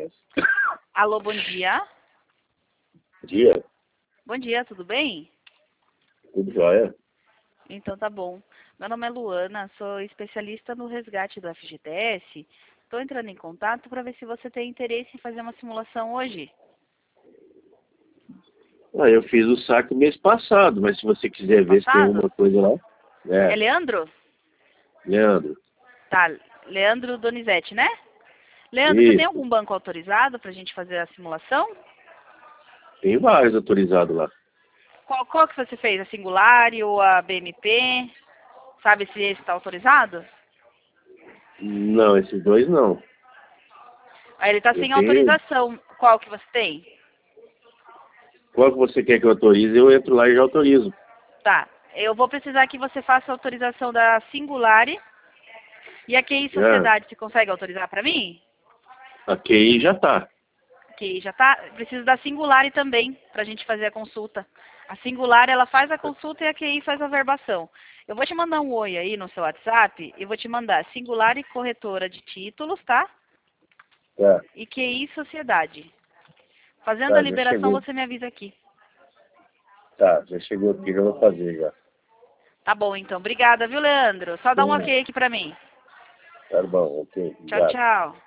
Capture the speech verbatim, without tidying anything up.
conhece. Alô, bom dia. Bom dia, Bom dia, tudo bem? tudo jóia? Então tá bom. Meu nome é Luana, sou especialista no resgate do F G T S. Estou entrando em contato para ver se você tem interesse em fazer uma simulação hoje. Ah, eu fiz o saque mês passado, mas se você quiser ver se tem Passado? alguma coisa lá. É É, Leandro? Leandro. Tá, Leandro Donizete, né? Leandro, você tem Isso, algum banco autorizado para a gente fazer a simulação? tem vários autorizados lá. Qual, qual que você fez? A Singular ou a B M P? Sabe se esse está autorizado? Não, esses dois não. Aí ele está Eu sem tenho. autorização. Qual que você tem? Qual que você quer que eu autorize? Eu entro lá e já autorizo. Tá. Eu vou precisar que você faça a autorização da Singular e a Q I Ah, Sociedade. Você consegue autorizar para mim? a Q I já tá. Que já tá. Preciso da Singular também para a gente fazer a consulta. A Singular ela faz a consulta e a Q I faz a verbação. Eu vou te mandar um oi aí no seu WhatsApp e vou te mandar Singular e corretora de títulos, tá? Tá, E Q I Sociedade. Fazendo a tá, já liberação, chegou. você me avisa aqui. Tá, já chegou aqui, já vou fazer já. Tá bom, então. Obrigada, viu, Leandro? Só dá um Hum, ok aqui pra mim. tá bom, ok, Tchau, obrigado. tchau.